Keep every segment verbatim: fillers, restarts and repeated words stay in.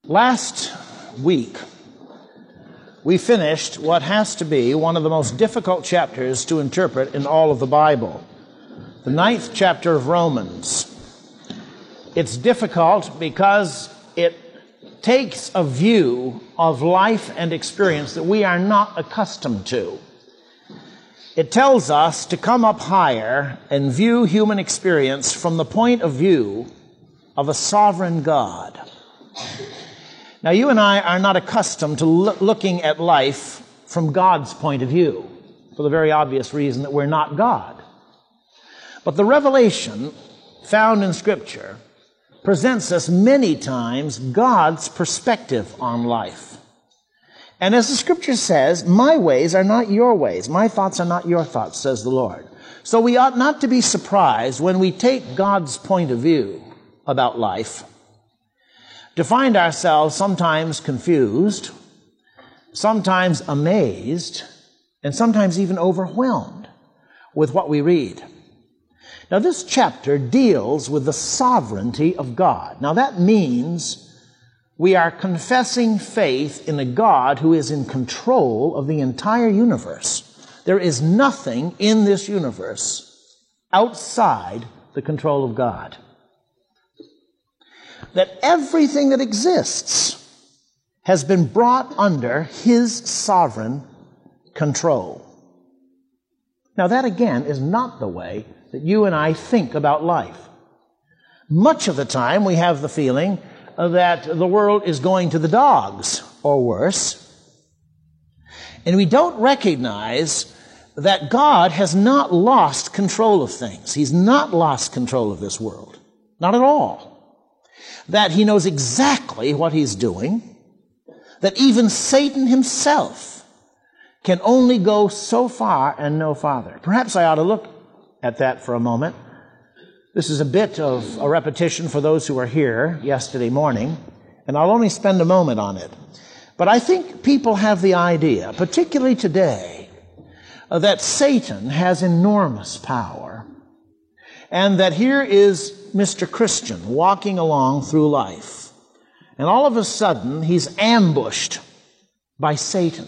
Last week, we finished what has to be one of the most difficult chapters to interpret in all of the Bible, the ninth chapter of Romans. It's difficult because it takes a view of life and experience that we are not accustomed to. It tells us to come up higher and view human experience from the point of view of a sovereign God. Now, you and I are not accustomed to lo- looking at life from God's point of view, for the very obvious reason that we're not God. But the revelation found in Scripture presents us many times God's perspective on life. And as the Scripture says, my ways are not your ways, my thoughts are not your thoughts, says the Lord. So we ought not to be surprised when we take God's point of view about life to find ourselves sometimes confused, sometimes amazed, and sometimes even overwhelmed with what we read. Now, this chapter deals with the sovereignty of God. Now, that means we are confessing faith in a God who is in control of the entire universe. There is nothing in this universe outside the control of God. That everything that exists has been brought under His sovereign control. Now, that again is not the way that you and I think about life. Much of the time we have the feeling that the world is going to the dogs, or worse. And we don't recognize that God has not lost control of things. He's not lost control of this world. Not at all. That He knows exactly what He's doing. That even Satan himself can only go so far and no farther. Perhaps I ought to look at that for a moment. This is a bit of a repetition for those who were here yesterday morning, and I'll only spend a moment on it. But I think people have the idea, particularly today, uh, that Satan has enormous power, and that here is Mister Christian walking along through life, and all of a sudden he's ambushed by Satan,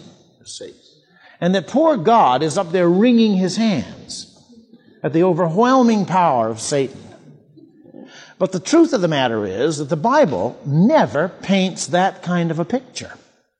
and that poor God is up there wringing his hands at the overwhelming power of Satan. But the truth of the matter is that the Bible never paints that kind of a picture.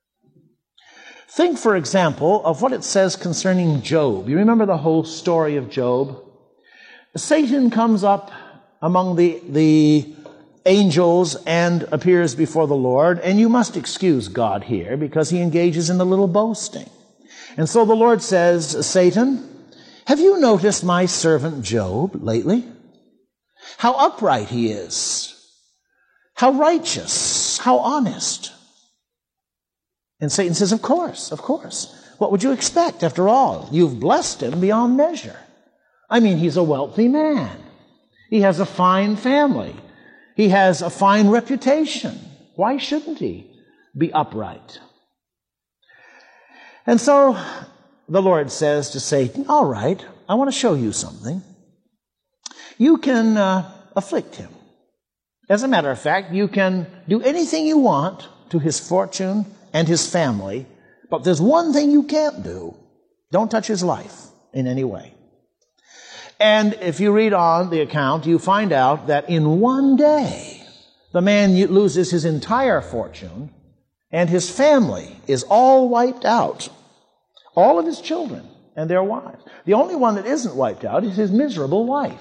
Think, for example, of what it says concerning Job. You remember the whole story of Job? Satan comes up among the, the angels and appears before the Lord, and you must excuse God here because he engages in a little boasting. And so the Lord says, Satan, have you noticed my servant Job lately? How upright he is, how righteous, how honest. And Satan says, of course, of course. What would you expect? After all, you've blessed him beyond measure. I mean, he's a wealthy man. He has a fine family. He has a fine reputation. Why shouldn't he be upright? And so the Lord says to Satan, all right, I want to show you something. You can uh, afflict him. As a matter of fact, you can do anything you want to his fortune and his family, but there's one thing you can't do. Don't touch his life in any way. And if you read on the account, you find out that in one day, the man loses his entire fortune and his family is all wiped out. All of his children and their wives. The only one that isn't wiped out is his miserable wife.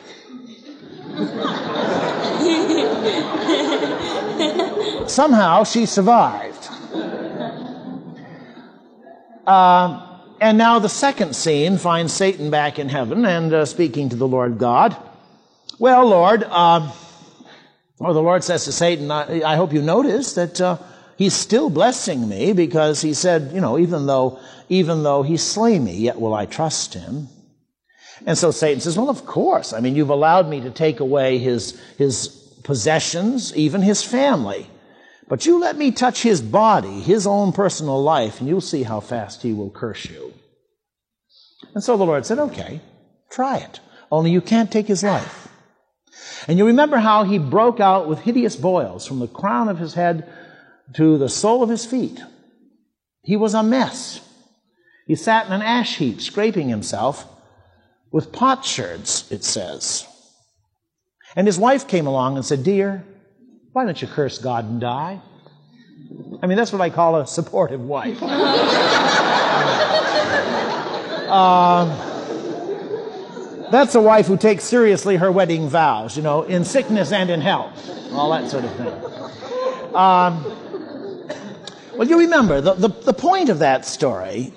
Somehow she survived. Uh, and now the second scene finds Satan back in heaven and uh, speaking to the Lord God. Well, Lord, uh, or the Lord says to Satan, I, I hope you notice that uh, he's still blessing me because he said, you know, even though even though he slay me, yet will I trust him. And so Satan says, well, of course. I mean, you've allowed me to take away his, his possessions, even his family. But you let me touch his body, his own personal life, and you'll see how fast he will curse you. And so the Lord said, okay, try it. Only you can't take his life. And you remember how he broke out with hideous boils from the crown of his head to the sole of his feet. He was a mess. He sat in an ash heap, scraping himself with potsherds, it says. And his wife came along and said, "Dear, why don't you curse God and die?" I mean, that's what I call a supportive wife. uh, that's a wife who takes seriously her wedding vows, you know, in sickness and in health, all that sort of thing. Um, well, you remember, the, the, the point of that story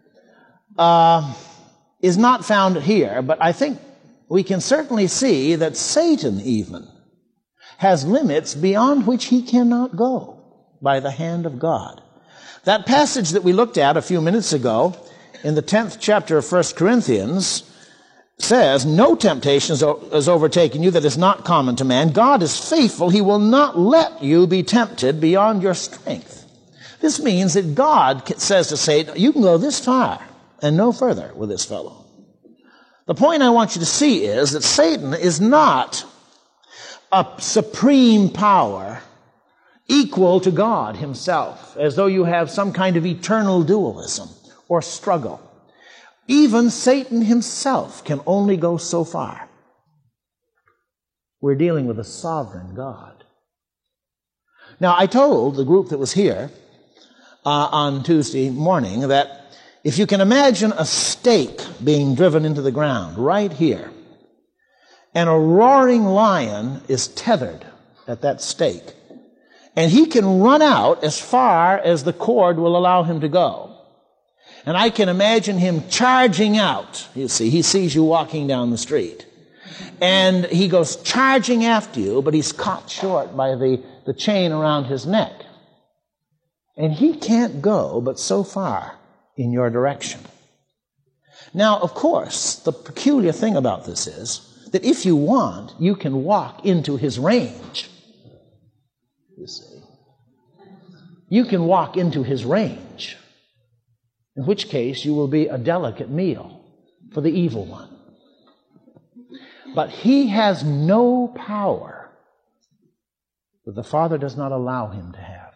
uh, is not found here, but I think we can certainly see that Satan even has limits beyond which he cannot go by the hand of God. That passage that we looked at a few minutes ago in the tenth chapter of First Corinthians says, "No temptation has overtaken you that is not common to man. God is faithful. He will not let you be tempted beyond your strength." This means that God says to Satan, you can go this far and no further with this fellow. The point I want you to see is that Satan is not a supreme power equal to God himself, as though you have some kind of eternal dualism or struggle. Even Satan himself can only go so far. We're dealing with a sovereign God. Now, I told the group that was here uh, on Tuesday morning that if you can imagine a stake being driven into the ground right here, and a roaring lion is tethered at that stake, and he can run out as far as the cord will allow him to go. And I can imagine him charging out. You see, he sees you walking down the street. And he goes charging after you, but he's caught short by the, the chain around his neck. And he can't go but so far in your direction. Now, of course, the peculiar thing about this is that if you want, you can walk into his range. You see. You can walk into his range, in which case you will be a delicate meal for the evil one. But he has no power that the Father does not allow him to have.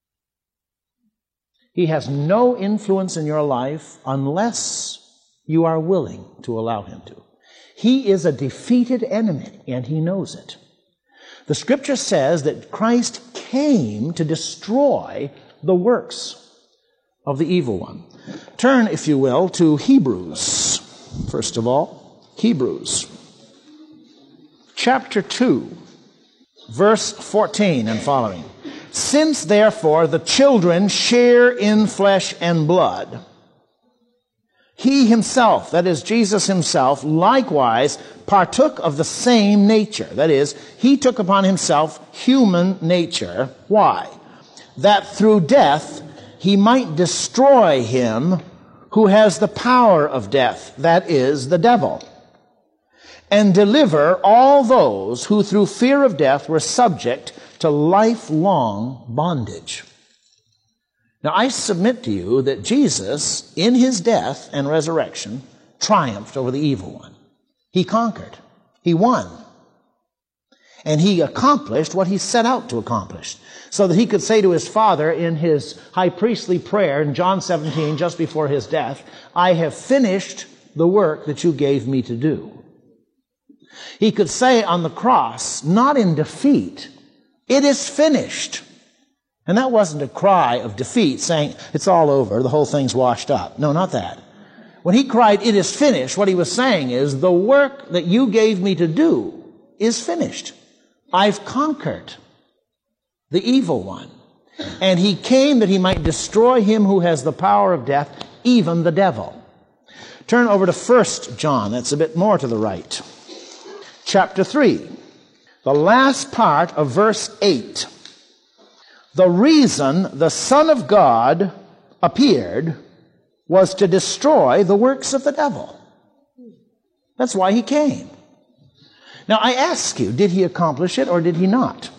He has no influence in your life unless you are willing to allow him to. He is a defeated enemy, and he knows it. The Scripture says that Christ came to destroy the works of the evil one. Turn, if you will, to Hebrews. First of all, Hebrews. Chapter two, verse fourteen and following. "Since, therefore, the children share in flesh and blood, he himself," that is, Jesus himself, "likewise partook of the same nature." That is, he took upon himself human nature. Why? "That through death he might destroy him who has the power of death," that is, the devil, "and deliver all those who through fear of death were subject to lifelong bondage." Now, I submit to you that Jesus, in his death and resurrection, triumphed over the evil one. He conquered. He won. And he accomplished what he set out to accomplish, so that he could say to his Father in his high priestly prayer in John seventeen, just before his death, "I have finished the work that you gave me to do." He could say on the cross, not in defeat, "It is finished." And that wasn't a cry of defeat, saying, "It's all over, the whole thing's washed up." No, not that. When he cried, "It is finished," what he was saying is, the work that you gave me to do is finished. I've conquered the evil one. And he came that he might destroy him who has the power of death, even the devil. Turn over to First John. That's a bit more to the right. Chapter three. The last part of verse eight. "The reason the Son of God appeared was to destroy the works of the devil." That's why he came. Now, I ask you, did he accomplish it or did he not?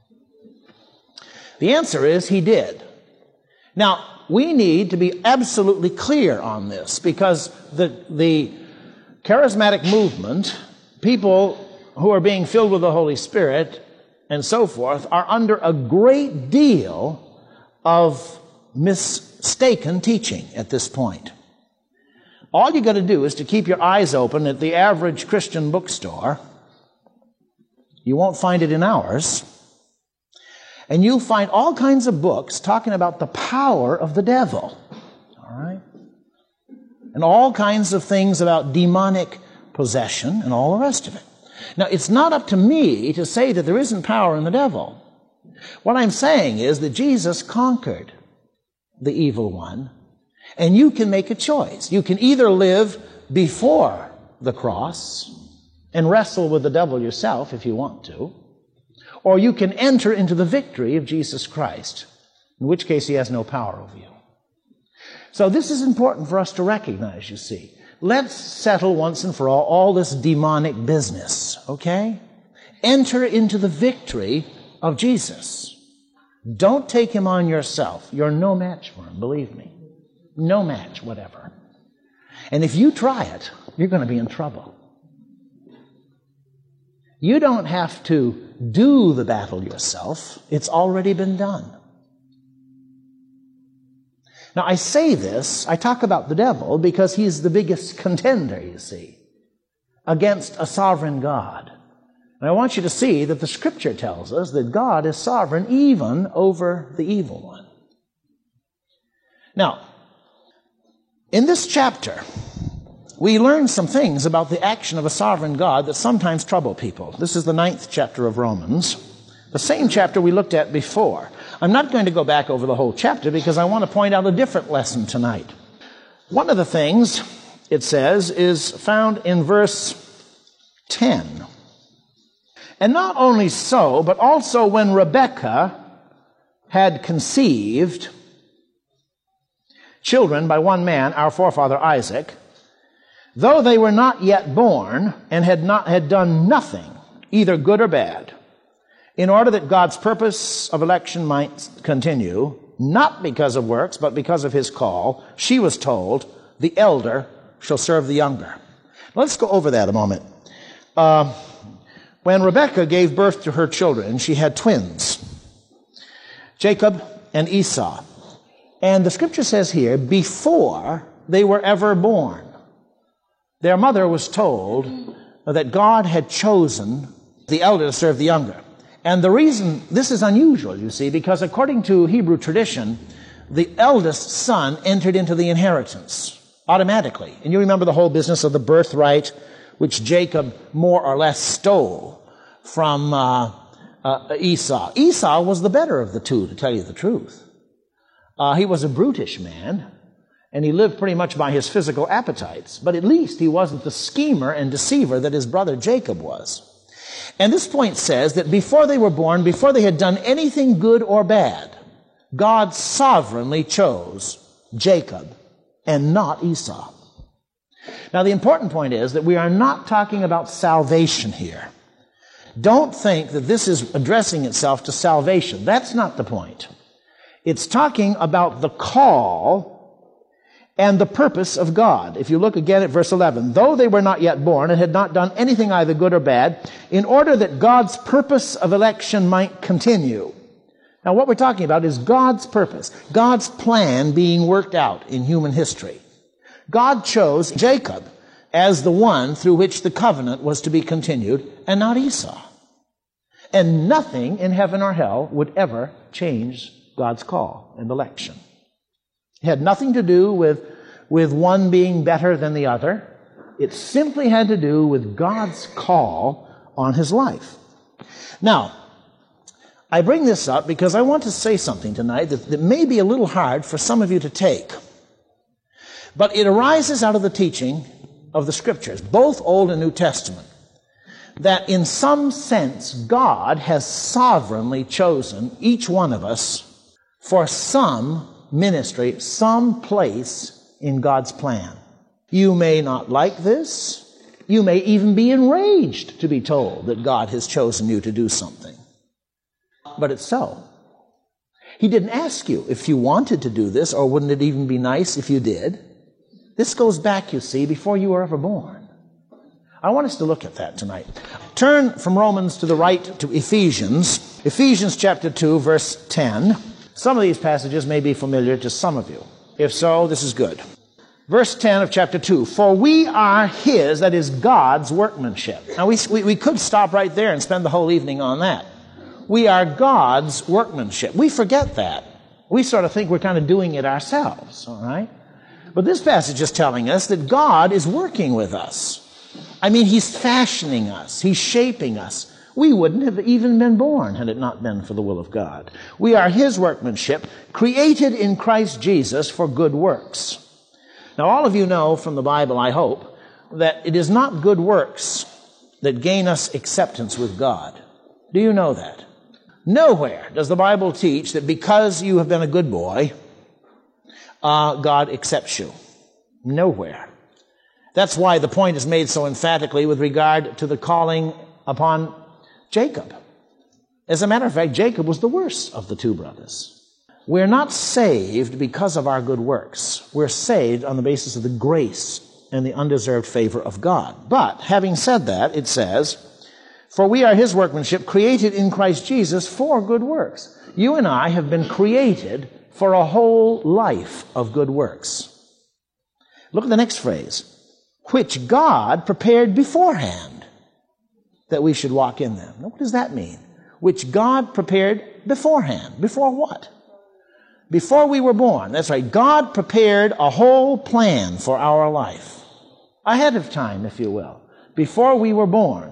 The answer is he did. Now, we need to be absolutely clear on this, because the, the charismatic movement, people who are being filled with the Holy Spirit and so forth, are under a great deal of mistaken teaching at this point. All you got to do is to keep your eyes open at the average Christian bookstore. You won't find it in ours. And you'll find all kinds of books talking about the power of the devil. All right? And all kinds of things about demonic possession and all the rest of it. Now, it's not up to me to say that there isn't power in the devil. What I'm saying is that Jesus conquered the evil one, and you can make a choice. You can either live before the cross and wrestle with the devil yourself if you want to, or you can enter into the victory of Jesus Christ, in which case he has no power over you. So this is important for us to recognize, you see. Let's settle once and for all all this demonic business, okay? Enter into the victory of Jesus. Don't take him on yourself. You're no match for him, believe me. No match, whatever. And if you try it, you're going to be in trouble. You don't have to do the battle yourself. It's already been done. Now, I say this, I talk about the devil because he's the biggest contender, you see, against a sovereign God. And I want you to see that the Scripture tells us that God is sovereign even over the evil one. Now, in this chapter, we learn some things about the action of a sovereign God that sometimes trouble people. This is the ninth chapter of Romans, the same chapter we looked at before. I'm not going to go back over the whole chapter because I want to point out a different lesson tonight. One of the things it says is found in verse ten. And not only so, but also when Rebekah had conceived children by one man, our forefather Isaac, though they were not yet born and had not had done nothing, either good or bad, in order that God's purpose of election might continue, not because of works, but because of his call, she was told, the elder shall serve the younger. Let's go over that a moment. Uh, when Rebekah gave birth to her children, she had twins, Jacob and Esau. And the Scripture says here, before they were ever born, their mother was told that God had chosen the elder to serve the younger. And the reason, this is unusual, you see, because according to Hebrew tradition, the eldest son entered into the inheritance automatically. And you remember the whole business of the birthright, which Jacob more or less stole from uh, uh, Esau. Esau was the better of the two, to tell you the truth. Uh, he was a brutish man, and he lived pretty much by his physical appetites. But at least he wasn't the schemer and deceiver that his brother Jacob was. And this point says that before they were born, before they had done anything good or bad, God sovereignly chose Jacob and not Esau. Now, the important point is that we are not talking about salvation here. Don't think that this is addressing itself to salvation. That's not the point. It's talking about the call and the purpose of God. If you look again at verse eleven, though they were not yet born and had not done anything either good or bad, in order that God's purpose of election might continue. Now, what we're talking about is God's purpose, God's plan being worked out in human history. God chose Jacob as the one through which the covenant was to be continued, and not Esau. And nothing in heaven or hell would ever change God's call and election. It had nothing to do with, with one being better than the other. It simply had to do with God's call on his life. Now, I bring this up because I want to say something tonight that, that may be a little hard for some of you to take. But it arises out of the teaching of the Scriptures, both Old and New Testament, that in some sense God has sovereignly chosen each one of us for some ministry, some place in God's plan. You may not like this. You may even be enraged to be told that God has chosen you to do something. But it's so. He didn't ask you if you wanted to do this, or wouldn't it even be nice if you did? This goes back, you see, before you were ever born. I want us to look at that tonight. Turn from Romans to the right to Ephesians. Ephesians chapter two, verse ten Some of these passages may be familiar to some of you. If so, this is good. Verse ten of chapter two, for we are His, that is God's workmanship. Now we, we, we could stop right there and spend the whole evening on that. We are God's workmanship. We forget that. We sort of think we're kind of doing it ourselves, all right? But this passage is telling us that God is working with us. I mean, He's fashioning us. He's shaping us. We wouldn't have even been born had it not been for the will of God. We are His workmanship, created in Christ Jesus for good works. Now, all of you know from the Bible, I hope, that it is not good works that gain us acceptance with God. Do you know that? Nowhere does the Bible teach that because you have been a good boy, uh, God accepts you. Nowhere. That's why the point is made so emphatically with regard to the calling upon Jacob. As a matter of fact, Jacob was the worst of the two brothers. We're not saved because of our good works. We're saved on the basis of the grace and the undeserved favor of God. But having said that, it says, for we are His workmanship, created in Christ Jesus for good works. You and I have been created for a whole life of good works. Look at the next phrase, which God prepared beforehand that we should walk in them. Now, what does that mean? Which God prepared beforehand. Before what? Before we were born. That's right. God prepared a whole plan for our life. Ahead of time, if you will. Before we were born.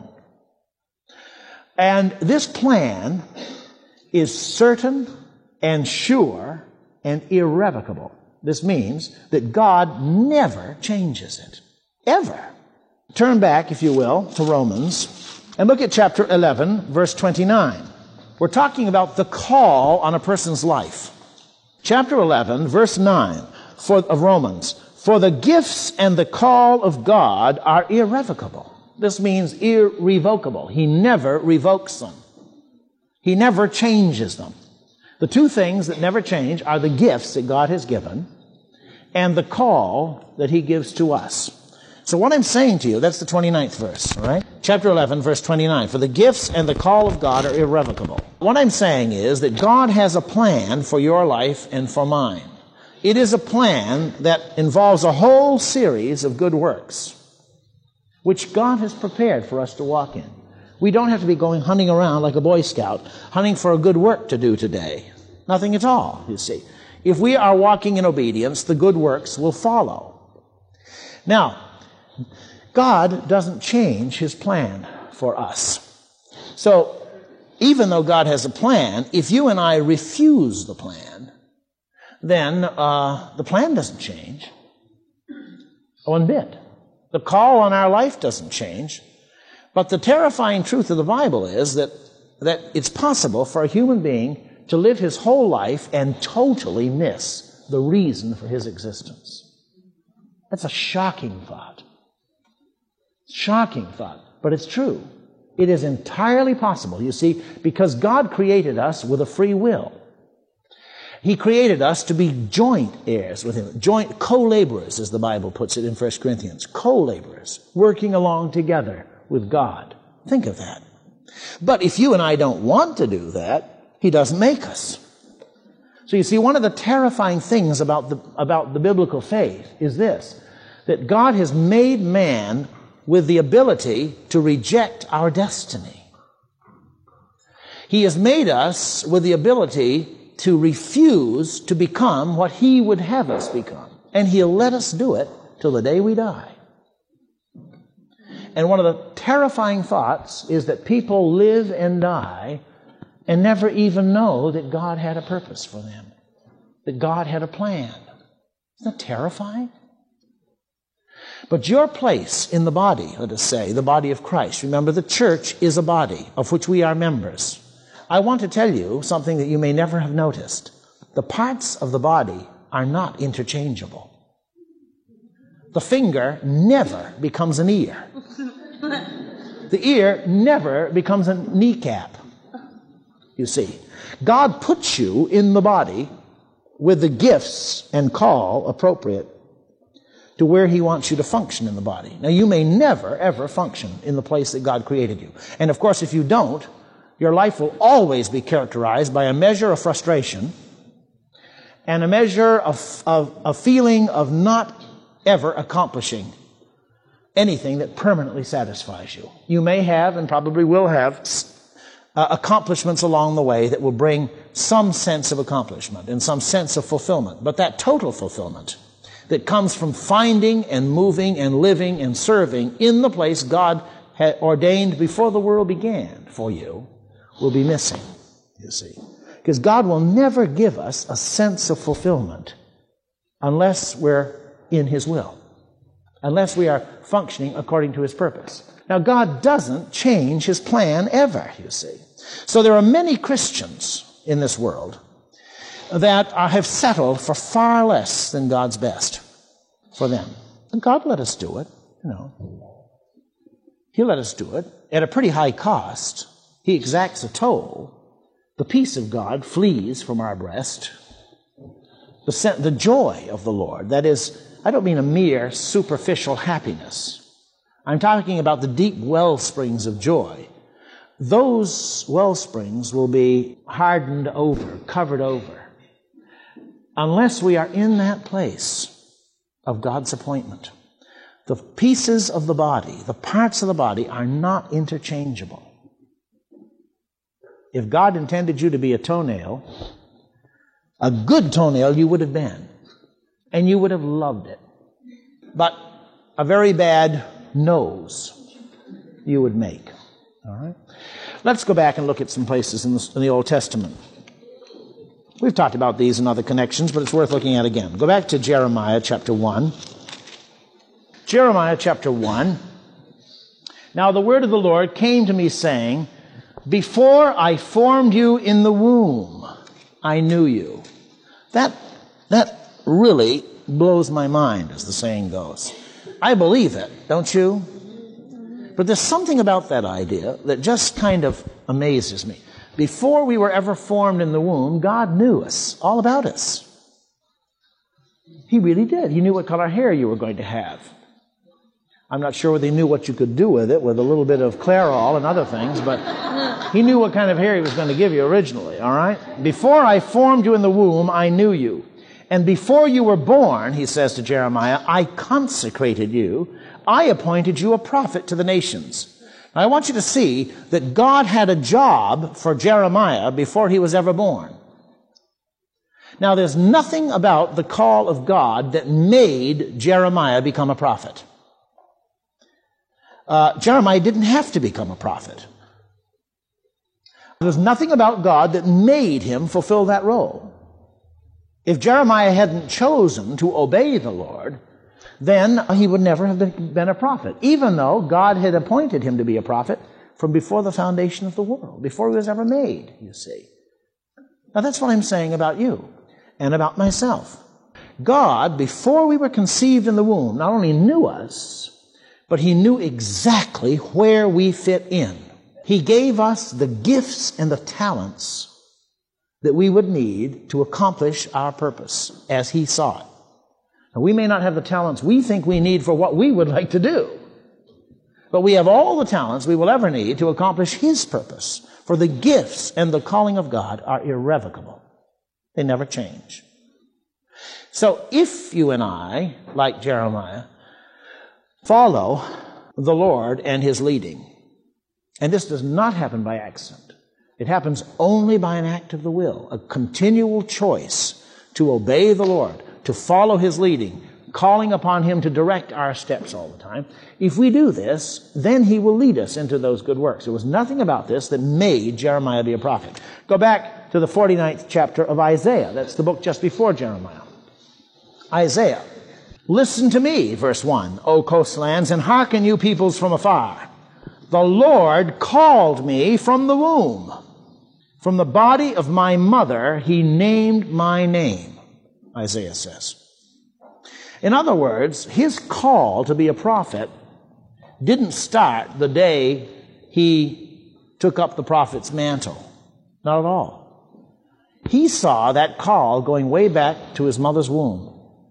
And this plan is certain and sure and irrevocable. This means that God never changes it. Ever. Turn back, if you will, to Romans and look at chapter eleven, verse twenty-nine. We're talking about the call on a person's life. Chapter eleven, verse nine for, of Romans. For the gifts and the call of God are irrevocable. This means irrevocable. He never revokes them. He never changes them. The two things that never change are the gifts that God has given and the call that He gives to us. So what I'm saying to you, that's the twenty-ninth verse, all right? Chapter eleven, verse twenty-nine. For the gifts and the call of God are irrevocable. What I'm saying is that God has a plan for your life and for mine. It is a plan that involves a whole series of good works, which God has prepared for us to walk in. We don't have to be going hunting around like a Boy Scout, hunting for a good work to do today. Nothing at all, you see. If we are walking in obedience, the good works will follow. Now, God doesn't change His plan for us. So, even though God has a plan, if you and I refuse the plan, then uh, the plan doesn't change. One bit. The call on our life doesn't change. But the terrifying truth of the Bible is that, that it's possible for a human being to live his whole life and totally miss the reason for his existence. That's a shocking thought. Shocking thought, but it's true. It is entirely possible, you see, because God created us with a free will. He created us to be joint heirs with Him, joint co-laborers, as the Bible puts it in First Corinthians, co-laborers, working along together with God. Think of that. But if you and I don't want to do that, He doesn't make us. So you see, one of the terrifying things about the, about the biblical faith is this, that God has made man with the ability to reject our destiny. He has made us with the ability to refuse to become what He would have us become. And He'll let us do it till the day we die. And one of the terrifying thoughts is that people live and die and never even know that God had a purpose for them, that God had a plan. Isn't that terrifying? But your place in the body, let us say, the body of Christ, remember the church is a body of which we are members. I want to tell you something that you may never have noticed. The parts of the body are not interchangeable. The finger never becomes an ear. The ear never becomes a kneecap. You see, God puts you in the body with the gifts and call appropriate to where He wants you to function in the body. Now, you may never, ever function in the place that God created you. And of course, if you don't, your life will always be characterized by a measure of frustration and a measure of, of a feeling of not ever accomplishing anything that permanently satisfies you. You may have and probably will have uh, accomplishments along the way that will bring some sense of accomplishment and some sense of fulfillment. But that total fulfillment that comes from finding and moving and living and serving in the place God had ordained before the world began for you will be missing, you see. Because God will never give us a sense of fulfillment unless we're in His will, unless we are functioning according to His purpose. Now, God doesn't change His plan ever, you see. So there are many Christians in this world that are, have settled for far less than God's best for them. And God let us do it, you know. He let us do it at a pretty high cost. He exacts a toll. The peace of God flees from our breast. The, the joy of the Lord, that is, I don't mean a mere superficial happiness. I'm talking about the deep well springs of joy. Those well springs will be hardened over, covered over, unless we are in that place of God's appointment. The pieces of the body, the parts of the body, are not interchangeable. If God intended you to be a toenail, a good toenail you would have been, and you would have loved it. But a very bad nose you would make. All right? Let's go back and look at some places in the, in the Old Testament. We've talked about these in other connections, but it's worth looking at again. Go back to Jeremiah chapter one. Jeremiah chapter one. Now the word of the Lord came to me saying, before I formed you in the womb, I knew you. That, that really blows my mind, as the saying goes. I believe it, don't you? But there's something about that idea that just kind of amazes me. Before we were ever formed in the womb, God knew us, all about us. He really did. He knew what color hair you were going to have. I'm not sure whether He knew what you could do with it, with a little bit of Clairol and other things, but He knew what kind of hair He was going to give you originally, all right? Before I formed you in the womb, I knew you. And before you were born, he says to Jeremiah, I consecrated you. I appointed you a prophet to the nations. Now, I want you to see that God had a job for Jeremiah before he was ever born. Now, there's nothing about the call of God that made Jeremiah become a prophet. Uh, Jeremiah didn't have to become a prophet. There's nothing about God that made him fulfill that role. If Jeremiah hadn't chosen to obey the Lord, then he would never have been, been a prophet, even though God had appointed him to be a prophet from before the foundation of the world, before he was ever made, you see. Now that's what I'm saying about you and about myself. God, before we were conceived in the womb, not only knew us, but He knew exactly where we fit in. He gave us the gifts and the talents that we would need to accomplish our purpose as He saw it. Now, we may not have the talents we think we need for what we would like to do, but we have all the talents we will ever need to accomplish His purpose. For the gifts and the calling of God are irrevocable. They never change. So if you and I, like Jeremiah, follow the Lord and His leading, and this does not happen by accident, it happens only by an act of the will, a continual choice to obey the Lord, to follow His leading, calling upon Him to direct our steps all the time. If we do this, then He will lead us into those good works. There was nothing about this that made Jeremiah be a prophet. Go back to the forty-ninth chapter of Isaiah. That's the book just before Jeremiah. Isaiah. Listen to me, verse one, O coastlands, and hearken, you peoples from afar. The Lord called me from the womb. From the body of my mother, He named my name, Isaiah says. In other words, his call to be a prophet didn't start the day he took up the prophet's mantle. Not at all. He saw that call going way back to his mother's womb.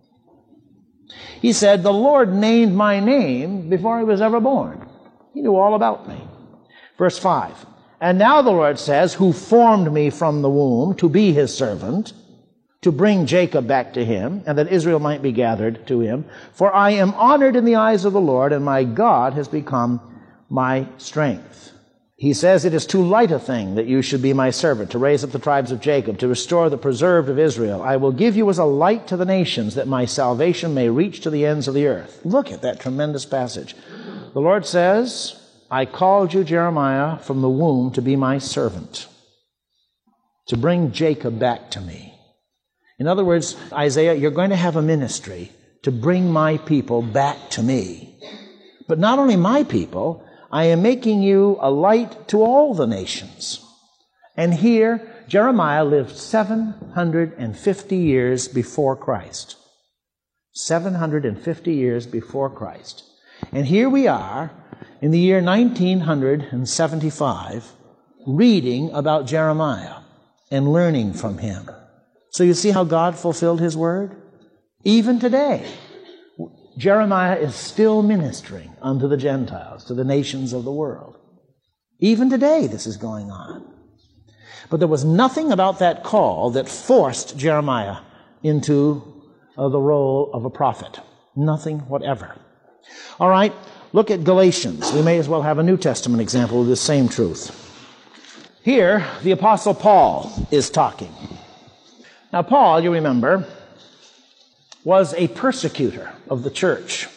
He said, the Lord named my name before I was ever born. He knew all about me. Verse five. And now the Lord says, who formed me from the womb to be His servant, to bring Jacob back to him, and that Israel might be gathered to him. For I am honored in the eyes of the Lord, and my God has become my strength. He says, it is too light a thing that you should be my servant, to raise up the tribes of Jacob, to restore the preserved of Israel. I will give you as a light to the nations, that my salvation may reach to the ends of the earth. Look at that tremendous passage. The Lord says, I called you, Jeremiah, from the womb to be my servant, to bring Jacob back to me. In other words, Isaiah, you're going to have a ministry to bring my people back to me. But not only my people, I am making you a light to all the nations. And here, Jeremiah lived seven hundred fifty years before Christ. seven hundred fifty years before Christ. And here we are, in the year nineteen seventy-five, reading about Jeremiah and learning from him. So you see how God fulfilled his word? Even today, Jeremiah is still ministering unto the Gentiles, to the nations of the world. Even today, this is going on. But there was nothing about that call that forced Jeremiah into uh, the role of a prophet. Nothing whatever. All right, look at Galatians. We may as well have a New Testament example of this same truth. Here, the Apostle Paul is talking. Now, Paul, you remember, was a persecutor of the church.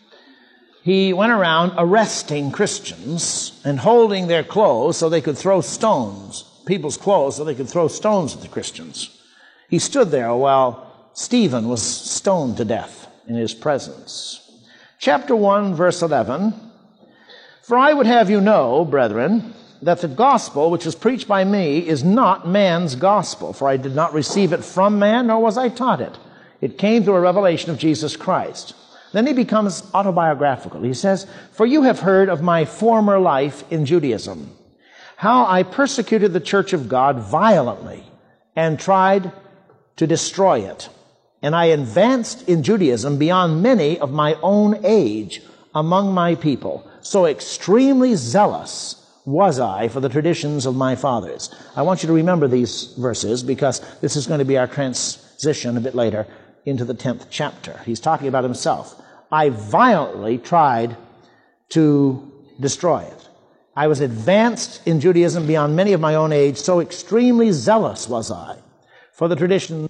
He went around arresting Christians and holding their clothes so they could throw stones, people's clothes so they could throw stones at the Christians. He stood there while Stephen was stoned to death in his presence. Chapter one, verse eleven, For I would have you know, brethren, that the gospel which is preached by me is not man's gospel, for I did not receive it from man, nor was I taught it. It came through a revelation of Jesus Christ. Then he becomes autobiographical. He says, For you have heard of my former life in Judaism, how I persecuted the church of God violently and tried to destroy it. And I advanced in Judaism beyond many of my own age among my people. So extremely zealous was I for the traditions of my fathers. I want you to remember these verses because this is going to be our transition a bit later into the tenth chapter. He's talking about himself. I violently tried to destroy it. I was advanced in Judaism beyond many of my own age, so extremely zealous was I for the tradition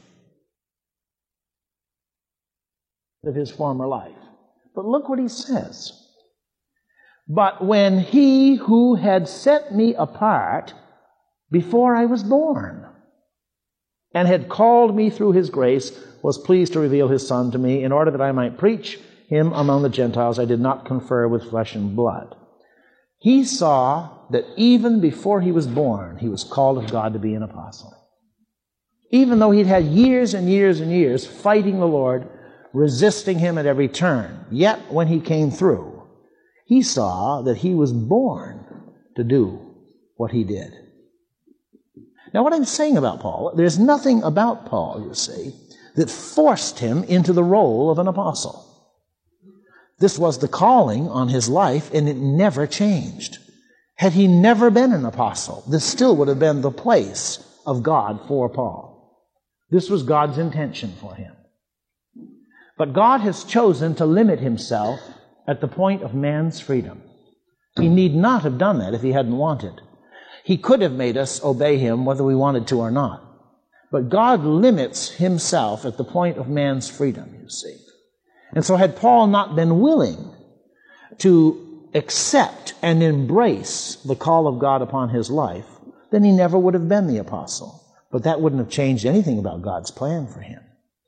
of his former life. But look what he says. But when he who had set me apart before I was born and had called me through his grace was pleased to reveal his Son to me in order that I might preach him among the Gentiles, I did not confer with flesh and blood. He saw that even before he was born, he was called of God to be an apostle. Even though he'd had years and years and years fighting the Lord, resisting him at every turn, yet when he came through, he saw that he was born to do what he did. Now, what I'm saying about Paul, there's nothing about Paul, you see, that forced him into the role of an apostle. This was the calling on his life, and it never changed. Had he never been an apostle, this still would have been the place of God for Paul. This was God's intention for him. But God has chosen to limit himself at the point of man's freedom. He need not have done that if he hadn't wanted. He could have made us obey him whether we wanted to or not. But God limits himself at the point of man's freedom, you see. And so had Paul not been willing to accept and embrace the call of God upon his life, then he never would have been the apostle. But that wouldn't have changed anything about God's plan for him.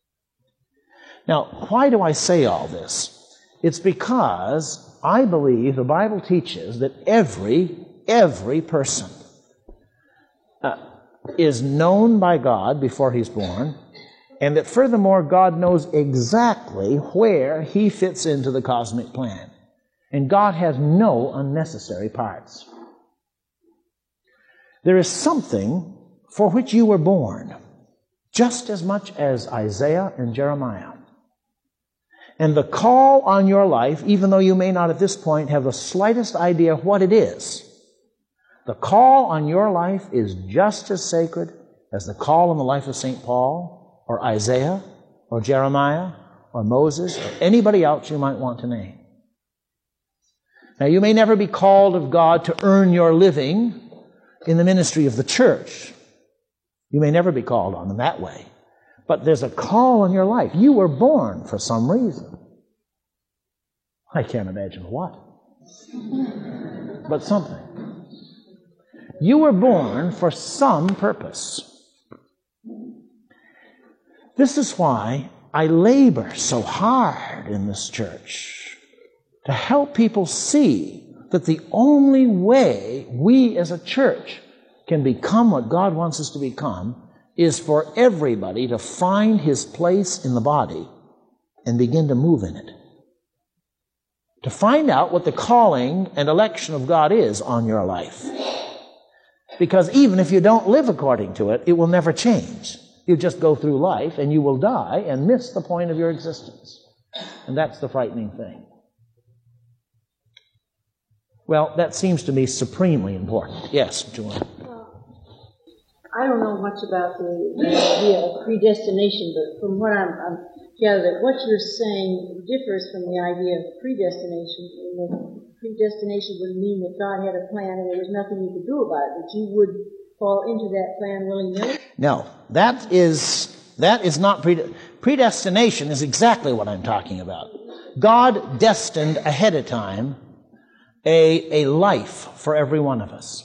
Now, why do I say all this? It's because I believe the Bible teaches that every, every person uh, is known by God before he's born, and that furthermore, God knows exactly where he fits into the cosmic plan. And God has no unnecessary parts. There is something for which you were born, just as much as Isaiah and Jeremiah. And the call on your life, even though you may not at this point have the slightest idea what it is, the call on your life is just as sacred as the call on the life of Saint Paul, or Isaiah or Jeremiah or Moses or anybody else you might want to name. Now, you may never be called of God to earn your living in the ministry of the church. You may never be called on in that way. But there's a call on your life. You were born for some reason. I can't imagine what. But something. You were born for some purpose. This is why I labor so hard in this church, to help people see that the only way we as a church can become what God wants us to become is for everybody to find his place in the body and begin to move in it. To find out what the calling and election of God is on your life. Because even if you don't live according to it, it will never change. You just go through life and you will die and miss the point of your existence. And that's the frightening thing. Well, that seems to me supremely important. Yes, Joanne. I don't know much about the, the idea of predestination, but from what I'm, I'm gathered, what you're saying differs from the idea of predestination. In that predestination would mean that God had a plan and there was nothing you could do about it, that you would fall into that plan willy-nilly? No, that is that is not pred- predestination. Is exactly what I'm talking about. God destined ahead of time a a life for every one of us.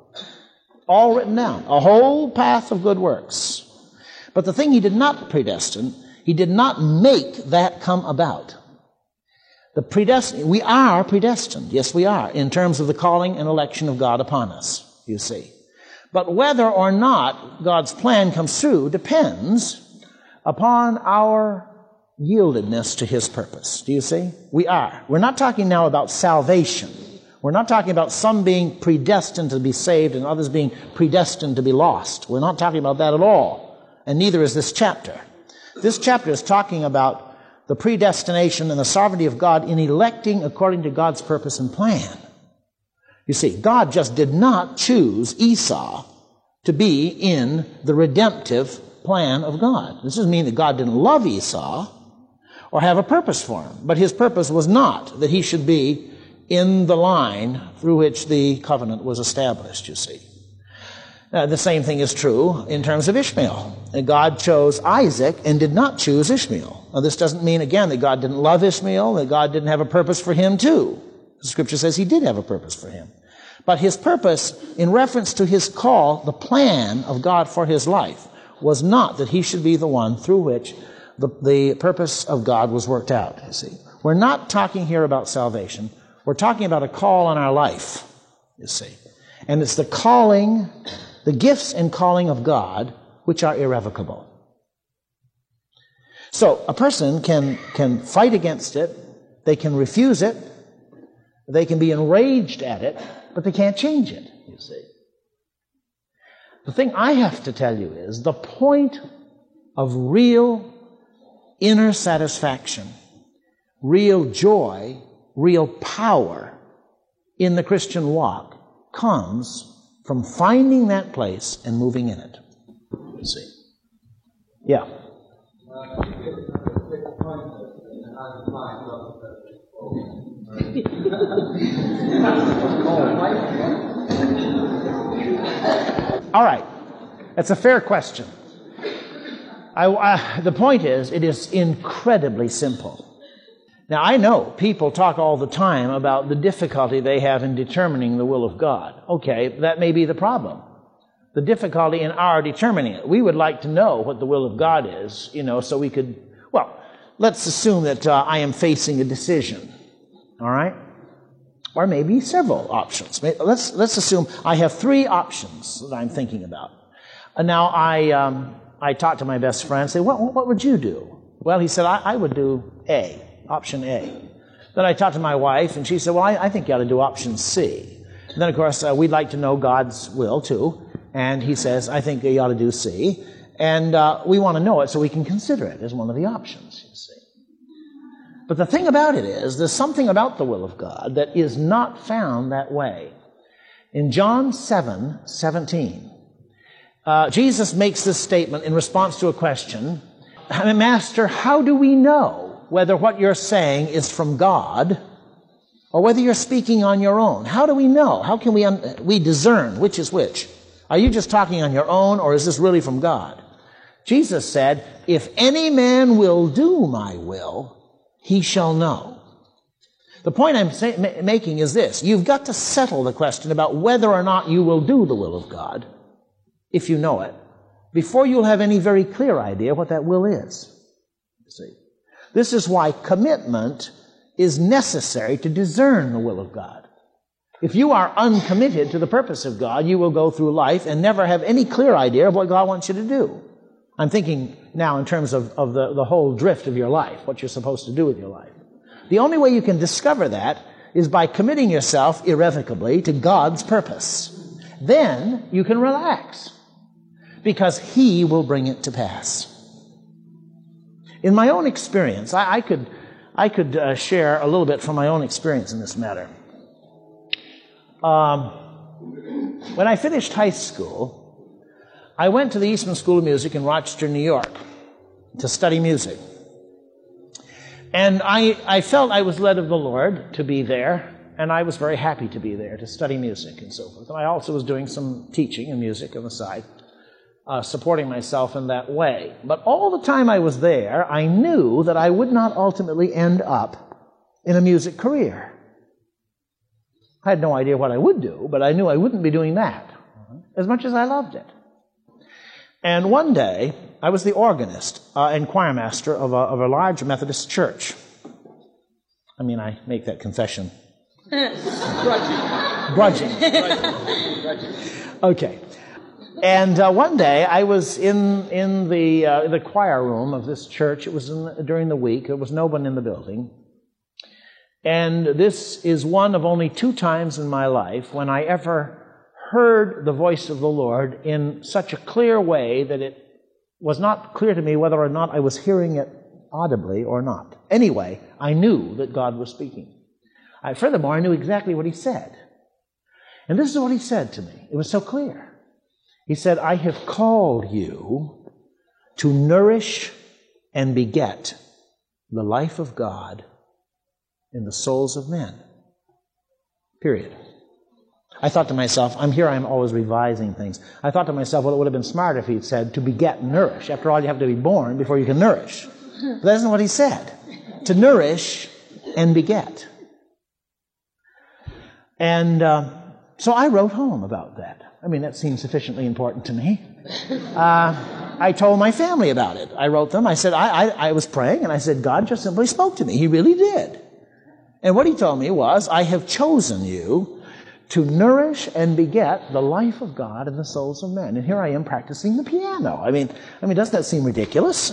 All written down, a whole path of good works. But the thing he did not predestine, he did not make that come about. The predestin- we are predestined, yes we are, in terms of the calling and election of God upon us, you see. But whether or not God's plan comes through depends upon our yieldedness to his purpose. Do you see? We are. We're not talking now about salvation. We're not talking about some being predestined to be saved and others being predestined to be lost. We're not talking about that at all. And neither is this chapter. This chapter is talking about the predestination and the sovereignty of God in electing according to God's purpose and plan. You see, God just did not choose Esau to be in the redemptive plan of God. This doesn't mean that God didn't love Esau or have a purpose for him. But his purpose was not that he should be in the line through which the covenant was established, you see. Uh, the same thing is true in terms of Ishmael. And God chose Isaac and did not choose Ishmael. Now, this doesn't mean, again, that God didn't love Ishmael, that God didn't have a purpose for him, too. The Scripture says he did have a purpose for him. But his purpose, in reference to his call, the plan of God for his life, was not that he should be the one through which the, the purpose of God was worked out, you see. We're not talking here about salvation. We're talking about a call on our life, you see. And it's the calling, the gifts and calling of God, which are irrevocable. So a person can, can fight against it, they can refuse it, they can be enraged at it, but they can't change it, you see. The thing I have to tell you is the point of real inner satisfaction, real joy, real power in the Christian walk comes from finding that place and moving in it. You see? Yeah. All right. That's a fair question. I, I, the point is, it is incredibly simple. Now, I know people talk all the time about the difficulty they have in determining the will of God. Okay, that may be the problem. The difficulty in our determining it. We would like to know what the will of God is, you know, so we could, well, let's assume that uh, I am facing a decision, all right? Or maybe several options. Let's, let's assume I have three options that I'm thinking about. And now I, um, I talk to my best friend and say, what, what would you do? Well, he said, I, I would do A. Option A. Then I talked to my wife, and she said, well, I, I think you ought to do option C. And then, of course, uh, we'd like to know God's will, too. And he says, I think you ought to do C. And uh, we want to know it so we can consider it as one of the options, you see. But the thing about it is, there's something about the will of God that is not found that way. In John seven seventeen, Uh, Jesus makes this statement in response to a question. Master, how do we know whether what you're saying is from God or whether you're speaking on your own? How do we know? How can we un- we discern which is which? Are you just talking on your own, or is this really from God? Jesus said, if any man will do my will, he shall know. The point I'm say- ma- making is this. You've got to settle the question about whether or not you will do the will of God, if you know it, before you'll have any very clear idea what that will is. You see, this is why commitment is necessary to discern the will of God. If you are uncommitted to the purpose of God, you will go through life and never have any clear idea of what God wants you to do. I'm thinking now in terms of, of the, the whole drift of your life, what you're supposed to do with your life. The only way you can discover that is by committing yourself irrevocably to God's purpose. Then you can relax, because He will bring it to pass. In my own experience, I, I could, I could uh, share a little bit from my own experience in this matter. Um, when I finished high school, I went to the Eastman School of Music in Rochester, New York, to study music. And I, I felt I was led of the Lord to be there, and I was very happy to be there, to study music and so forth. And I also was doing some teaching in music on the side, uh, supporting myself in that way. But all the time I was there, I knew that I would not ultimately end up in a music career. I had no idea what I would do, but I knew I wouldn't be doing that, as much as I loved it. And one day, I was the organist uh, and choir master of a, of a large Methodist church. I mean, I make that confession. Grudging. Grudging. Okay. And uh, one day, I was in in the uh, the choir room of this church. It was in, during the week. There was no one in the building. And this is one of only two times in my life when I ever heard the voice of the Lord in such a clear way that it was not clear to me whether or not I was hearing it audibly or not. Anyway, I knew that God was speaking. I, furthermore, I knew exactly what He said. And this is what He said to me. It was so clear. He said, I have called you to nourish and beget the life of God in the souls of men. Period. I thought to myself, I'm here, I'm always revising things. I thought to myself, well, it would have been smart if He'd said to beget and nourish. After all, you have to be born before you can nourish. But that isn't what He said. To nourish and beget. And uh, so I wrote home about that. I mean, that seemed sufficiently important to me. Uh, I told my family about it. I wrote them. I said, I, I, I was praying, and I said, God just simply spoke to me. He really did. And what He told me was, I have chosen you to nourish and beget the life of God in the souls of men. And here I am practicing the piano. I mean, I mean, doesn't that seem ridiculous?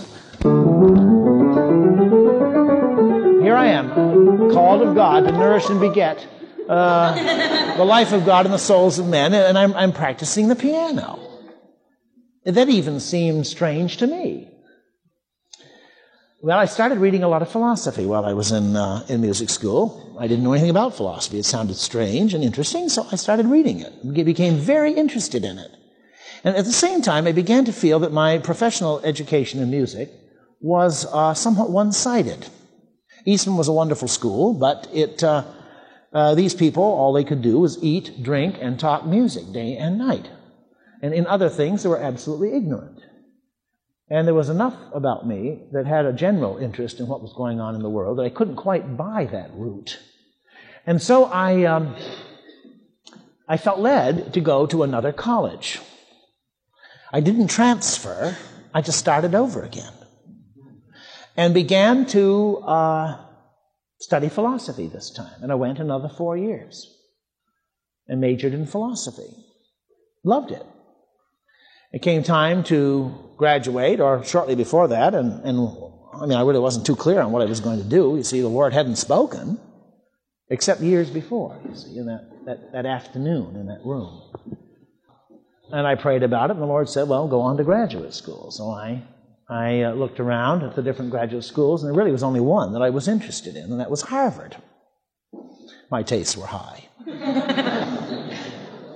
Here I am, called of God to nourish and beget uh, the life of God in the souls of men, and I'm, I'm practicing the piano. That even seemed strange to me. Well, I started reading a lot of philosophy while I was in uh, in music school. I didn't know anything about philosophy. It sounded strange and interesting, so I started reading it. I became very interested in it. And at the same time, I began to feel that my professional education in music was uh, somewhat one-sided. Eastman was a wonderful school, but it uh, uh, these people, all they could do was eat, drink, and talk music day and night. And in other things, they were absolutely ignorant. And there was enough about me that had a general interest in what was going on in the world that I couldn't quite buy that route. And so I, um, I felt led to go to another college. I didn't transfer. I just started over again. And began to uh, study philosophy this time. And I went another four years and majored in philosophy. Loved it. It came time to graduate, or shortly before that, and, and I mean, I really wasn't too clear on what I was going to do. You see, the Lord hadn't spoken, except years before, you see, in that, that, that afternoon in that room. And I prayed about it, and the Lord said, well, go on to graduate school. So I, I uh, looked around at the different graduate schools, and there really was only one that I was interested in, and that was Harvard. My tastes were high.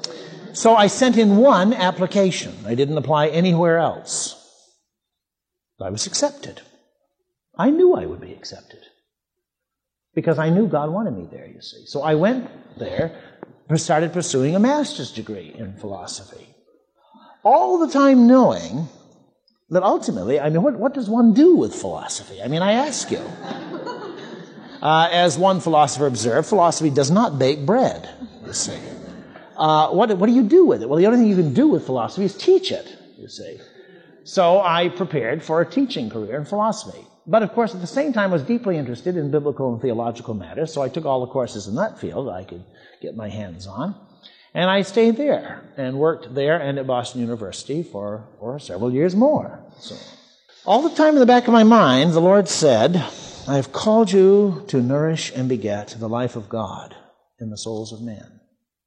So I sent in one application. I didn't apply anywhere else. I was accepted. I knew I would be accepted because I knew God wanted me there, you see. So I went there and started pursuing a master's degree in philosophy. All the time knowing that ultimately, I mean, what, what does one do with philosophy? I mean, I ask you. Uh, as one philosopher observed, philosophy does not bake bread, you see. Uh, what, what do you do with it? Well, the only thing you can do with philosophy is teach it, you see. So I prepared for a teaching career in philosophy. But, of course, at the same time, I was deeply interested in biblical and theological matters, so I took all the courses in that field I could get my hands on. And I stayed there and worked there and at Boston University for, for several years more. So, all the time in the back of my mind, the Lord said, I have called you to nourish and beget the life of God in the souls of men.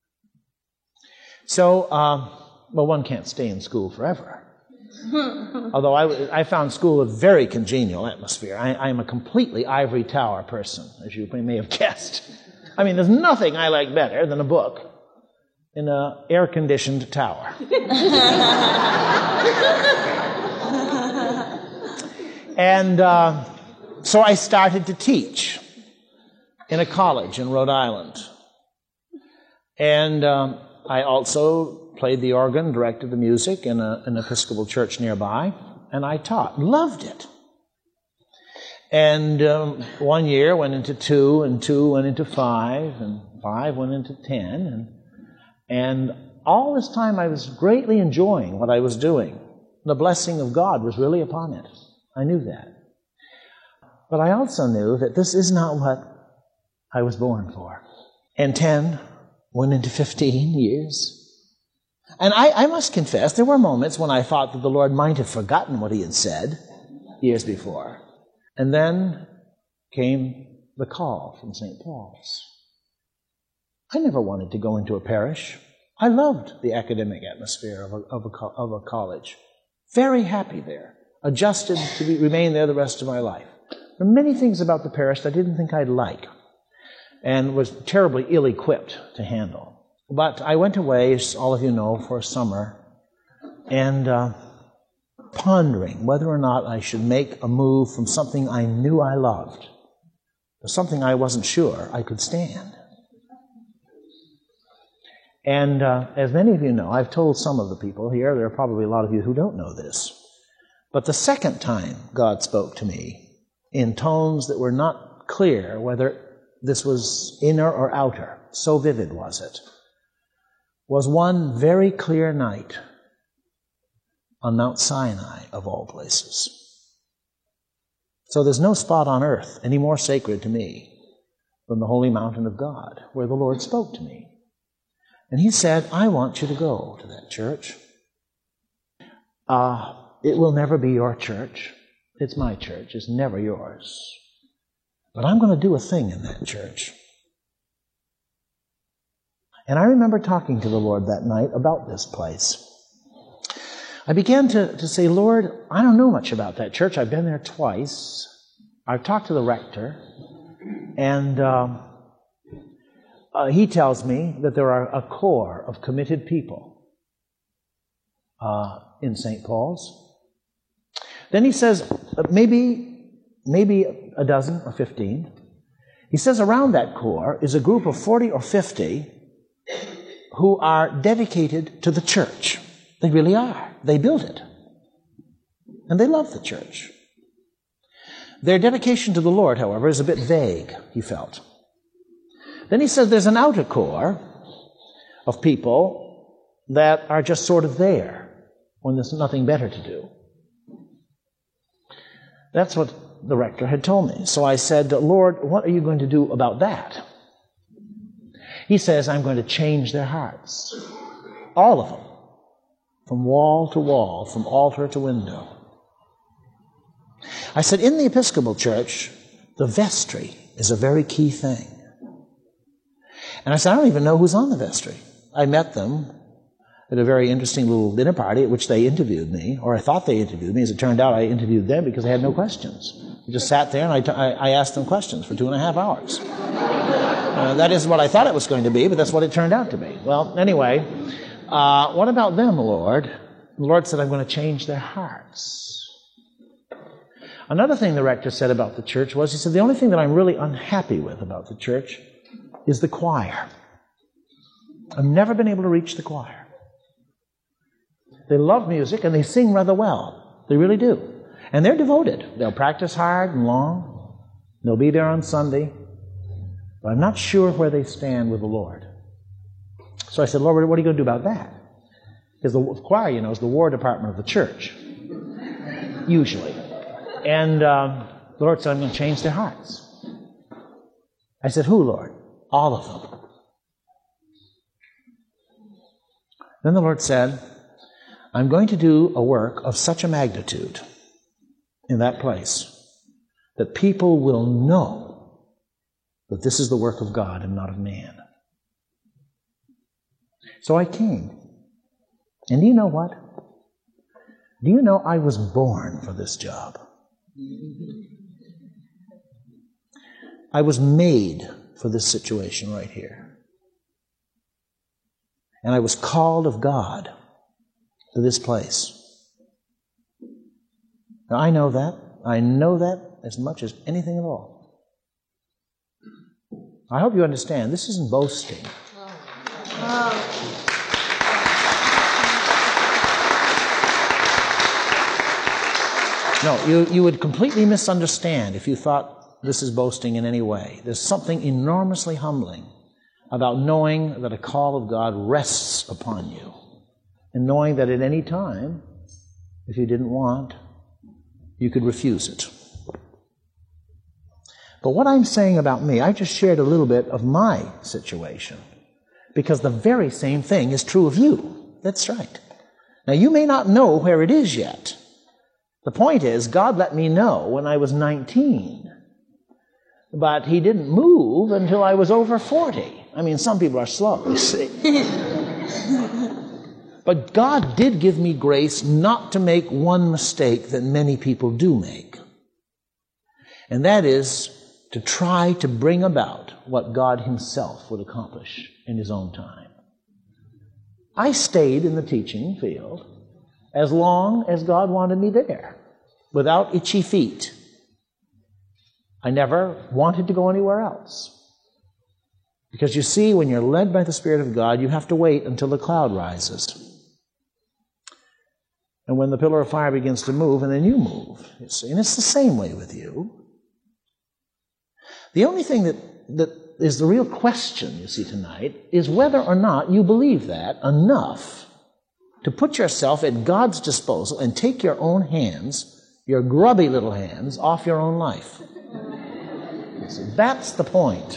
So, uh, well, one can't stay in school forever. Although I, I found school a very congenial atmosphere. I, I am a completely ivory tower person, as you may have guessed. I mean, there's nothing I like better than a book in an air-conditioned tower. And uh, so I started to teach in a college in Rhode Island. And um, I also played the organ, directed the music in a, an Episcopal church nearby, and I taught. Loved it. And um, one year went into two, and two went into five, and five went into ten, and And all this time I was greatly enjoying what I was doing. The blessing of God was really upon it. I knew that. But I also knew that this is not what I was born for. And ten went into fifteen years. And I, I must confess, there were moments when I thought that the Lord might have forgotten what he had said years before. And then came the call from Saint Paul's. I never wanted to go into a parish. I loved the academic atmosphere of a, of a, of a college. Very happy there. Adjusted to be, remain there the rest of my life. There are many things about the parish that I didn't think I'd like and was terribly ill-equipped to handle. But I went away, as all of you know, for a summer and uh, pondering whether or not I should make a move from something I knew I loved to something I wasn't sure I could stand. And uh, as many of you know, I've told some of the people here, there are probably a lot of you who don't know this, but the second time God spoke to me in tones that were not clear whether this was inner or outer, so vivid was it, was one very clear night on Mount Sinai, of all places. So there's no spot on earth any more sacred to me than the holy mountain of God, where the Lord spoke to me. And he said, I want you to go to that church. Uh, it will never be your church. It's my church. It's never yours. But I'm going to do a thing in that church. And I remember talking to the Lord that night about this place. I began to, to say, Lord, I don't know much about that church. I've been there twice. I've talked to the rector. And um, uh, he tells me that there are a core of committed people uh, in Saint Paul's. Then he says, maybe, maybe a dozen or fifteen. He says around that core is a group of forty or fifty who are dedicated to the church. They really are. They built it. And they love the church. Their dedication to the Lord, however, is a bit vague, he felt. Then he says there's an outer core of people that are just sort of there when there's nothing better to do. That's what the rector had told me. So I said, Lord, what are you going to do about that? He says, I'm going to change their hearts. All of them. From wall to wall, from altar to window. I said, in the Episcopal Church, the vestry is a very key thing. And I said, I don't even know who's on the vestry. I met them at a very interesting little dinner party at which they interviewed me, or I thought they interviewed me. As it turned out, I interviewed them because they had no questions. We just sat there and I, t- I asked them questions for two and a half hours. Uh, that isn't what I thought it was going to be, but that's what it turned out to be. Well, anyway, uh, uh, what about them, Lord? The Lord said, I'm going to change their hearts. Another thing the rector said about the church was, he said, the only thing that I'm really unhappy with about the church is the choir. I've never been able to reach the choir. They love music and they sing rather well. They really do. And they're devoted. They'll practice hard and long. They'll be there on Sunday. But I'm not sure where they stand with the Lord. So I said, Lord, what are you going to do about that? Because the choir, you know, is the war department of the church. Usually. And um, the Lord said, I'm going to change their hearts. I said, who, Lord? All of them. Then the Lord said, I'm going to do a work of such a magnitude in that place that people will know that this is the work of God and not of man. So I came. And do you know what? Do you know I was born for this job? I was made for this situation right here. And I was called of God to this place. Now, I know that. I know that as much as anything at all. I hope you understand, this isn't boasting. No, you, you would completely misunderstand if you thought this is boasting in any way. There's something enormously humbling about knowing that a call of God rests upon you, and knowing that at any time, if you didn't want, you could refuse it. But what I'm saying about me, I just shared a little bit of my situation, because the very same thing is true of you. That's right. Now, you may not know where it is yet. The point is, God let me know when I was nineteen. But He didn't move until I was over forty. I mean, some people are slow, you see. But God did give me grace not to make one mistake that many people do make. And that is to try to bring about what God Himself would accomplish in His own time. I stayed in the teaching field as long as God wanted me there, without itchy feet. I never wanted to go anywhere else. Because you see, when you're led by the Spirit of God, you have to wait until the cloud rises. And when the pillar of fire begins to move, and then you move. You see? And it's the same way with you. The only thing that, that is the real question, you see, tonight, is whether or not you believe that enough to put yourself at God's disposal and take your own hands, your grubby little hands, off your own life. See, that's the point.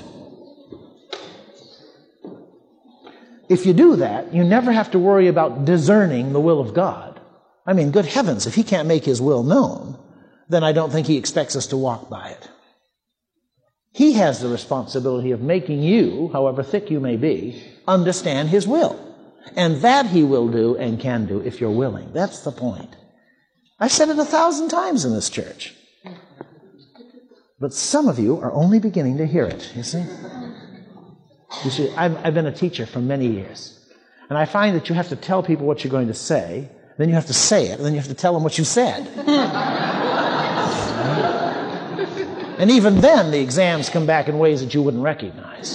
If you do that, you never have to worry about discerning the will of God. I mean, good heavens, if He can't make His will known, then I don't think He expects us to walk by it. He has the responsibility of making you, however thick you may be, understand His will. And that He will do and can do if you're willing. That's the point. I've said it a thousand times in this church. But some of you are only beginning to hear it, you see. You see, I've, I've been a teacher for many years. And I find that you have to tell people what you're going to say, then you have to say it, and then you have to tell them what you said. And even then, the exams come back in ways that you wouldn't recognize.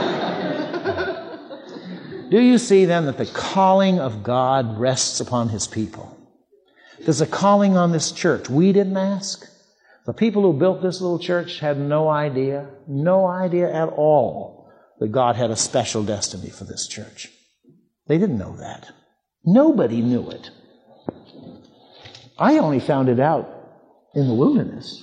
Do you see then that the calling of God rests upon His people? There's a calling on this church. We didn't ask. The people who built this little church had no idea, no idea at all that God had a special destiny for this church. They didn't know that. Nobody knew it. I only found it out in the wilderness.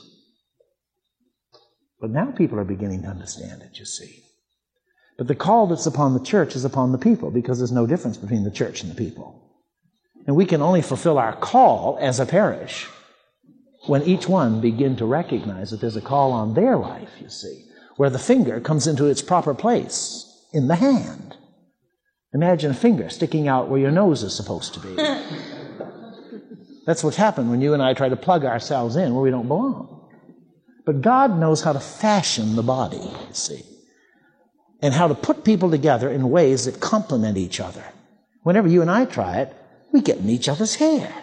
But now people are beginning to understand it, you see. But the call that's upon the church is upon the people, because there's no difference between the church and the people. And we can only fulfill our call as a parish when each one begin to recognize that there's a call on their life, you see, where the finger comes into its proper place in the hand. Imagine a finger sticking out where your nose is supposed to be. That's what's happened when you and I try to plug ourselves in where we don't belong. But God knows how to fashion the body, you see, and how to put people together in ways that complement each other. Whenever you and I try it, we get in each other's hair.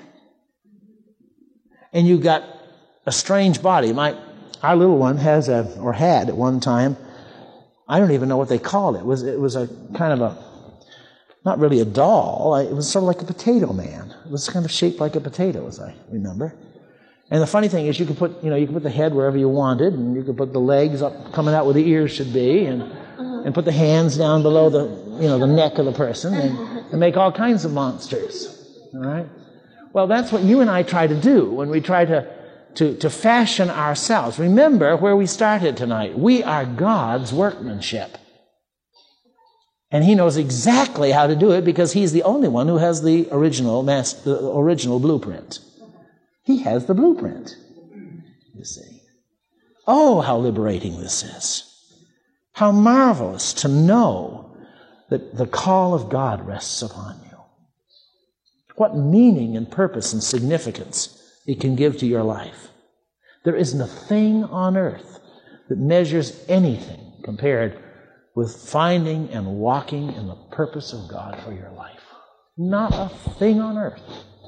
And you've got a strange body. My, our little one has a, or had at one time, I don't even know what they called it. It was, it was a kind of a, not really a doll. It was sort of like a potato man. It was kind of shaped like a potato, as I remember. And the funny thing is, you could put, you know, you could put the head wherever you wanted, and you could put the legs up, coming out where the ears should be, and and put the hands down below the, you know, the neck of the person, and, and make all kinds of monsters. All right. Well, that's what you and I try to do when we try to to to fashion ourselves. Remember where we started tonight. We are God's workmanship. And He knows exactly how to do it because He's the only one who has the original mass, the original blueprint. He has the blueprint, you see. Oh, how liberating this is. How marvelous to know that the call of God rests upon you. What meaning and purpose and significance it can give to your life. There isn't a thing on earth that measures anything compared with finding and walking in the purpose of God for your life. Not a thing on earth.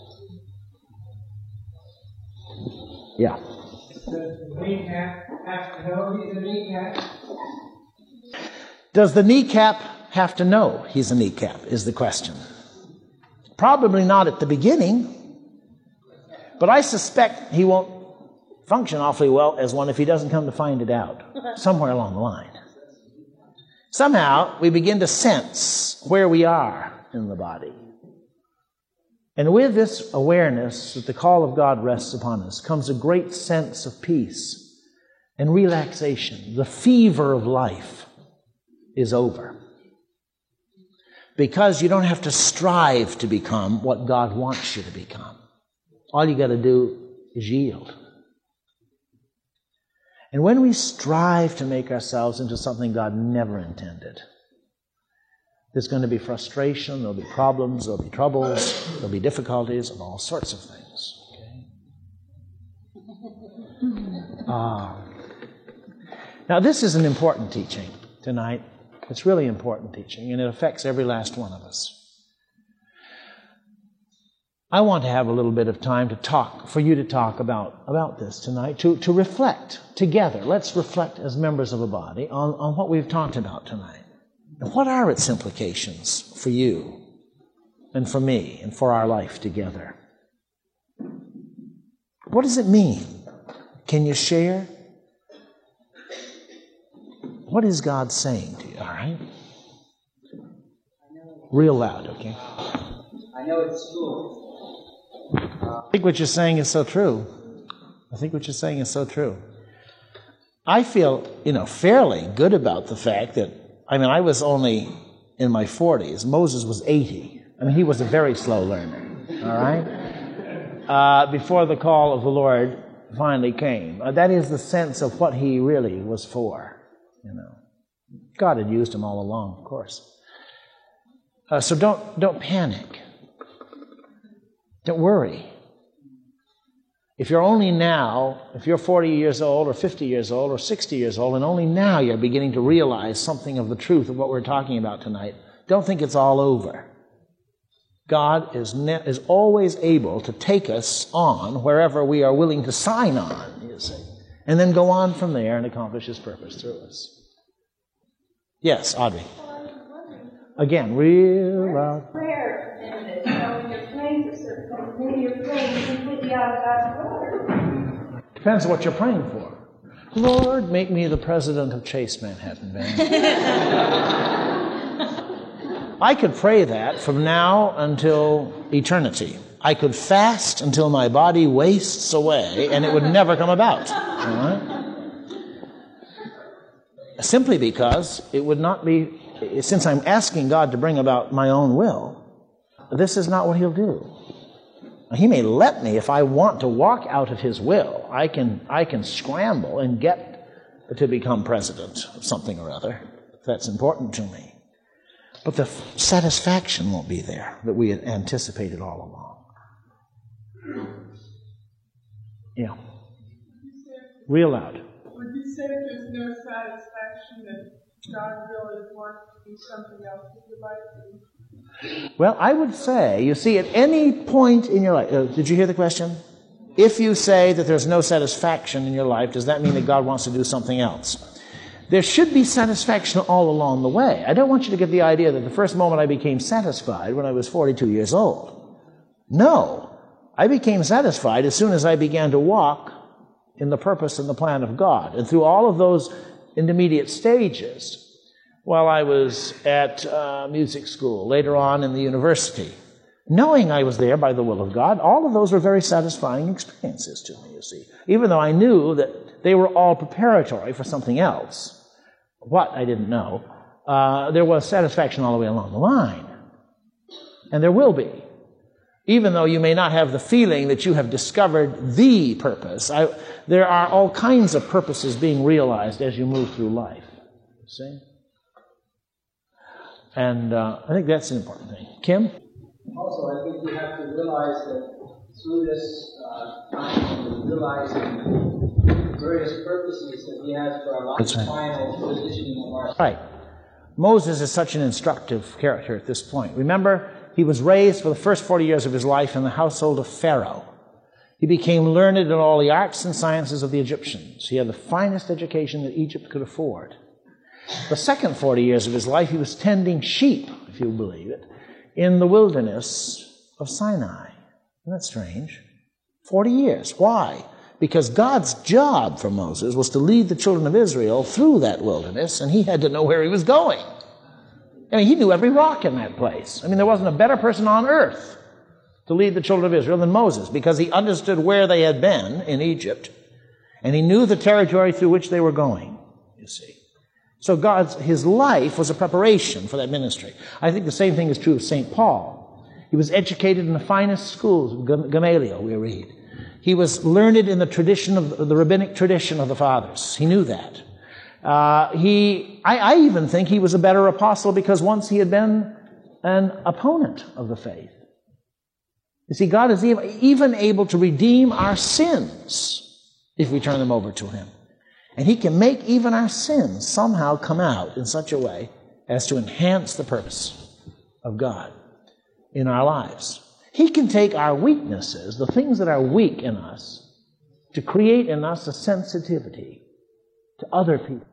Yeah. Does the kneecap have to know he's a kneecap? Does the kneecap have to know he's a kneecap, is the question. Probably not at the beginning, but I suspect he won't function awfully well as one if he doesn't come to find it out somewhere along the line. Somehow, we begin to sense where we are in the body. And with this awareness that the call of God rests upon us comes a great sense of peace and relaxation. The fever of life is over. Because you don't have to strive to become what God wants you to become. All you got to do is yield. And when we strive to make ourselves into something God never intended, there's going to be frustration, there'll be problems, there'll be troubles, there'll be difficulties, and all sorts of things. Okay? Uh, now, this is an important teaching tonight. It's really important teaching, and it affects every last one of us. I want to have a little bit of time to talk, for you to talk about, about this tonight, to, to reflect together. Let's reflect as members of a body on, on what we've talked about tonight. And what are its implications for you and for me and for our life together? What does it mean? Can you share? What is God saying to you, all right? Real loud, okay? I know it's school. I think what you're saying is so true. I think what you're saying is so true. I feel, you know, fairly good about the fact that, I mean, I was only in my forties. Moses was eighty. I mean, he was a very slow learner, all right? Uh, before the call of the Lord finally came. Uh, that is the sense of what he really was for, you know. God had used him all along, of course. Uh, so don't don't panic. Don't worry. If you're only now, if you're forty years old or fifty years old or sixty years old, and only now you're beginning to realize something of the truth of what we're talking about tonight, don't think it's all over. God is, ne- is always able to take us on wherever we are willing to sign on, you see, and then go on from there and accomplish His purpose through us. Yes, Audrey. Again, real loud. Prayer, and that, you know, when you're praying for certain things, maybe you're praying completely out of God's word. Depends on what you're praying for. Lord, make me the president of Chase Manhattan Bank. I could pray that from now until eternity. I could fast until my body wastes away, and it would never come about. All right? Simply because it would not be. Since I'm asking God to bring about my own will, this is not what He'll do. He may let me, if I want to walk out of His will, I can I can scramble and get to become president of something or other, if that's important to me. But the f- satisfaction won't be there that we had anticipated all along. Yeah. Real loud. Would you say there's no satisfaction that God really wants to do something else with your life? Well, I would say, you see, at any point in your life, uh, did you hear the question? If you say that there's no satisfaction in your life, does that mean that God wants to do something else? There should be satisfaction all along the way. I don't want you to get the idea that the first moment I became satisfied when I was forty-two years old. No. I became satisfied as soon as I began to walk in the purpose and the plan of God. And through all of those intermediate stages, while I was at uh, music school, later on in the university, knowing I was there by the will of God, all of those were very satisfying experiences to me, you see. Even though I knew that they were all preparatory for something else, what I didn't know, uh, there was satisfaction all the way along the line. And there will be. Even though you may not have the feeling that you have discovered the purpose, I, there are all kinds of purposes being realized as you move through life. You see? And uh, I think that's an important thing. Kim? Also, I think you have to realize that through this uh, time, you realize the various purposes that he has for our life, That's right. final positioning of our Right. Moses is such an instructive character at this point. Remember, he was raised for the first forty years of his life in the household of Pharaoh. He became learned in all the arts and sciences of the Egyptians. He had the finest education that Egypt could afford. The second forty years of his life, he was tending sheep, if you believe it, in the wilderness of Sinai. Isn't that strange? Forty years. Why? Because God's job for Moses was to lead the children of Israel through that wilderness, and he had to know where he was going. I mean, he knew every rock in that place. I mean, there wasn't a better person on earth to lead the children of Israel than Moses, because he understood where they had been in Egypt, and he knew the territory through which they were going, you see. So God's, his life was a preparation for that ministry. I think the same thing is true of Saint Paul. He was educated in the finest schools, Gamaliel, we read. He was learned in the tradition of the rabbinic tradition of the fathers. He knew that. Uh, he, I, I even think he was a better apostle because once he had been an opponent of the faith. You see, God is even, even able to redeem our sins if we turn them over to him. And he can make even our sins somehow come out in such a way as to enhance the purpose of God in our lives. He can take our weaknesses, the things that are weak in us, to create in us a sensitivity to other people.